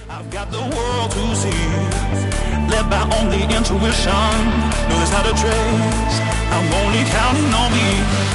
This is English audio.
I've got the world to see, led by only intuition. Know this how to trace. I'm only counting on me.